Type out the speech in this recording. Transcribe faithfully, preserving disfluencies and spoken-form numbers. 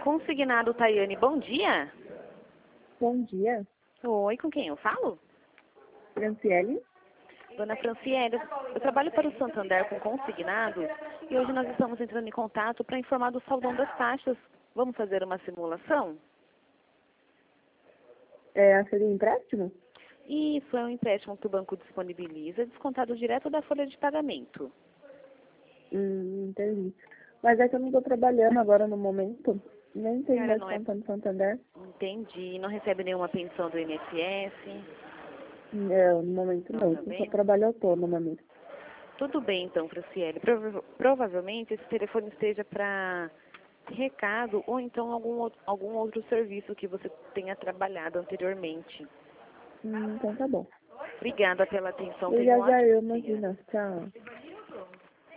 Consignado Tayane, bom dia. Bom dia, Oi, com quem eu falo? Franciele. Dona Franciele, eu trabalho para o Santander com consignado e hoje nós estamos entrando em contato para informar do saldão das taxas. Vamos fazer uma simulação? É, seria empréstimo? Isso é um empréstimo que o banco disponibiliza, descontado direto da folha de pagamento. Hum, entendi. Mas é que eu não estou trabalhando agora no momento. Nem tenho Senhora, mais não é... conta no Santander. Entendi. Não recebe nenhuma pensão do I N S S? É, no momento Não, não. tá Eu só bem? trabalho autônoma mesmo. Tudo bem, então, Franciele. Prova- provavelmente esse telefone esteja para recado ou então algum, ou- algum outro serviço que você tenha trabalhado anteriormente. Hum, então tá bom. Obrigada pela atenção. Tenha um Obrigada, ótimo eu dia. imagino. Tchau.